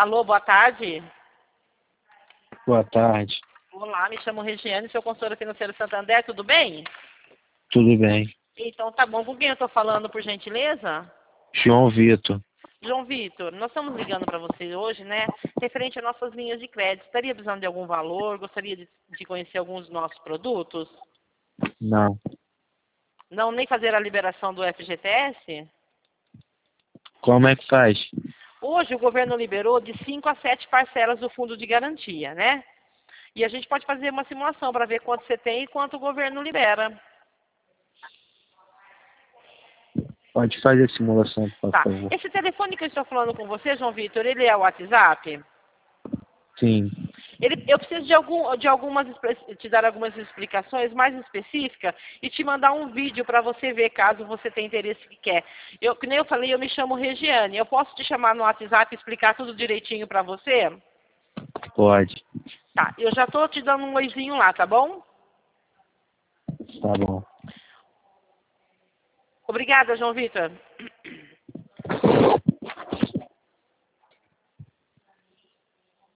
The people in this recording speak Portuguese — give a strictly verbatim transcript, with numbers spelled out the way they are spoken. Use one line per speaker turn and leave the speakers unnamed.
Alô, boa tarde.
Boa tarde.
Olá, me chamo Regiane, sou consultora financeira Santander, tudo bem?
Tudo bem.
Então tá bom. Com quem eu estou falando, por gentileza?
João Vitor.
João Vitor, nós estamos ligando para você hoje, né? Referente às nossas linhas de crédito. Estaria precisando de algum valor? Gostaria de, de conhecer alguns dos nossos produtos?
Não.
Não, nem fazer a liberação do F G T S?
Como é que faz?
Hoje o governo liberou de cinco a sete parcelas do fundo de garantia, né? E a gente pode fazer uma simulação para ver quanto você tem e quanto o governo libera.
Pode fazer a simulação, por
Tá.
favor.
Esse telefone que eu estou falando com você, João Vitor, ele é o WhatsApp?
Sim.
Ele, eu preciso de, algum, de algumas, te dar algumas explicações mais específicas e te mandar um vídeo para você ver, caso você tenha interesse que quer. Eu, que nem eu falei, eu me chamo Regiane. Eu posso te chamar no WhatsApp e explicar tudo direitinho para você?
Pode.
Tá, eu já estou te dando um oizinho lá, tá bom?
Tá bom.
Obrigada, João Vitor.